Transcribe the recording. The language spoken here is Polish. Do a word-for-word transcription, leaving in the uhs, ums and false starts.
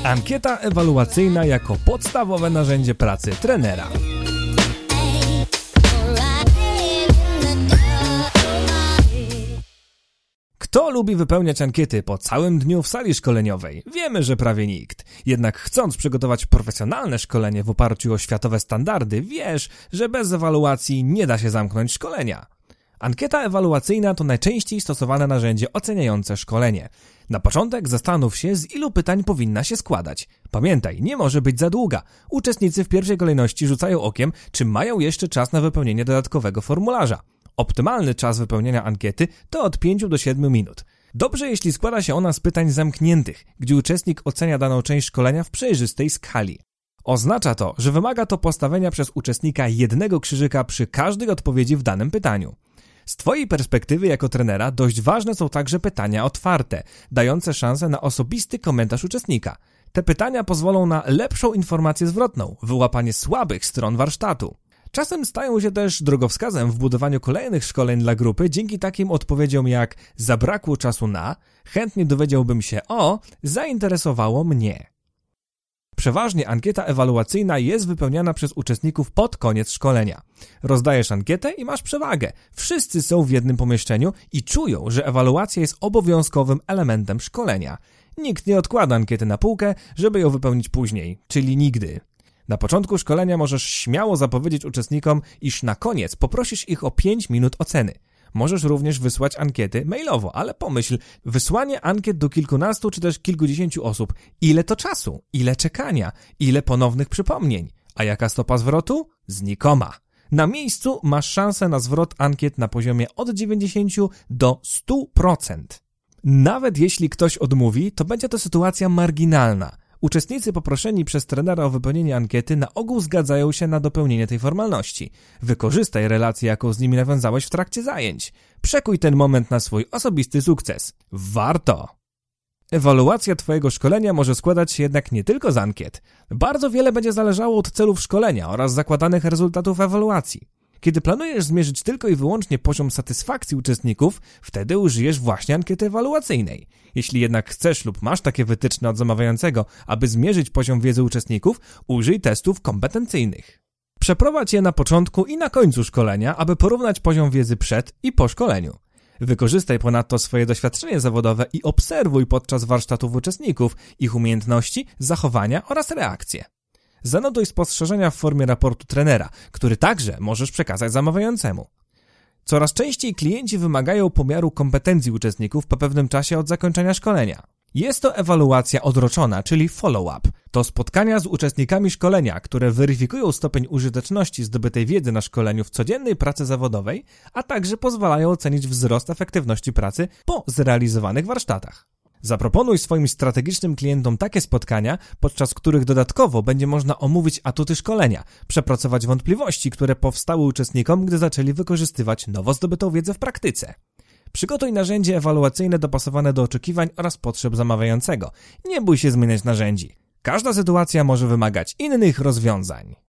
Ankieta ewaluacyjna jako podstawowe narzędzie pracy trenera. Kto lubi wypełniać ankiety po całym dniu w sali szkoleniowej? Wiemy, że prawie nikt. Jednak chcąc przygotować profesjonalne szkolenie w oparciu o światowe standardy, wiesz, że bez ewaluacji nie da się zamknąć szkolenia. Ankieta ewaluacyjna to najczęściej stosowane narzędzie oceniające szkolenie. Na początek zastanów się, z ilu pytań powinna się składać. Pamiętaj, nie może być za długa. Uczestnicy w pierwszej kolejności rzucają okiem, czy mają jeszcze czas na wypełnienie dodatkowego formularza. Optymalny czas wypełnienia ankiety to od pięciu do siedmiu minut. Dobrze, jeśli składa się ona z pytań zamkniętych, gdzie uczestnik ocenia daną część szkolenia w przejrzystej skali. Oznacza to, że wymaga to postawienia przez uczestnika jednego krzyżyka przy każdej odpowiedzi w danym pytaniu. Z Twojej perspektywy jako trenera dość ważne są także pytania otwarte, dające szansę na osobisty komentarz uczestnika. Te pytania pozwolą na lepszą informację zwrotną, wyłapanie słabych stron warsztatu. Czasem stają się też drogowskazem w budowaniu kolejnych szkoleń dla grupy dzięki takim odpowiedziom jak zabrakło czasu na, chętnie dowiedziałbym się o, zainteresowało mnie. Przeważnie ankieta ewaluacyjna jest wypełniana przez uczestników pod koniec szkolenia. Rozdajesz ankietę i masz przewagę. Wszyscy są w jednym pomieszczeniu i czują, że ewaluacja jest obowiązkowym elementem szkolenia. Nikt nie odkłada ankiety na półkę, żeby ją wypełnić później, czyli nigdy. Na początku szkolenia możesz śmiało zapowiedzieć uczestnikom, iż na koniec poprosisz ich o pięć minut oceny. Możesz również wysłać ankiety mailowo, ale pomyśl, wysłanie ankiet do kilkunastu czy też kilkudziesięciu osób. Ile to czasu? Ile czekania? Ile ponownych przypomnień? A jaka stopa zwrotu? Znikoma. Na miejscu masz szansę na zwrot ankiet na poziomie od dziewięćdziesięciu do stu procent. Nawet jeśli ktoś odmówi, to będzie to sytuacja marginalna. Uczestnicy poproszeni przez trenera o wypełnienie ankiety na ogół zgadzają się na dopełnienie tej formalności. Wykorzystaj relację, jaką z nimi nawiązałeś w trakcie zajęć. Przekuj ten moment na swój osobisty sukces. Warto! Ewaluacja Twojego szkolenia może składać się jednak nie tylko z ankiet. Bardzo wiele będzie zależało od celów szkolenia oraz zakładanych rezultatów ewaluacji. Kiedy planujesz zmierzyć tylko i wyłącznie poziom satysfakcji uczestników, wtedy użyjesz właśnie ankiety ewaluacyjnej. Jeśli jednak chcesz lub masz takie wytyczne od zamawiającego, aby zmierzyć poziom wiedzy uczestników, użyj testów kompetencyjnych. Przeprowadź je na początku i na końcu szkolenia, aby porównać poziom wiedzy przed i po szkoleniu. Wykorzystaj ponadto swoje doświadczenie zawodowe i obserwuj podczas warsztatów uczestników, ich umiejętności, zachowania oraz reakcje. Zanotuj spostrzeżenia w formie raportu trenera, który także możesz przekazać zamawiającemu. Coraz częściej klienci wymagają pomiaru kompetencji uczestników po pewnym czasie od zakończenia szkolenia. Jest to ewaluacja odroczona, czyli follow-up. To spotkania z uczestnikami szkolenia, które weryfikują stopień użyteczności zdobytej wiedzy na szkoleniu w codziennej pracy zawodowej, a także pozwalają ocenić wzrost efektywności pracy po zrealizowanych warsztatach. Zaproponuj swoim strategicznym klientom takie spotkania, podczas których dodatkowo będzie można omówić atuty szkolenia, przepracować wątpliwości, które powstały uczestnikom, gdy zaczęli wykorzystywać nowo zdobytą wiedzę w praktyce. Przygotuj narzędzie ewaluacyjne dopasowane do oczekiwań oraz potrzeb zamawiającego. Nie bój się zmieniać narzędzi. Każda sytuacja może wymagać innych rozwiązań.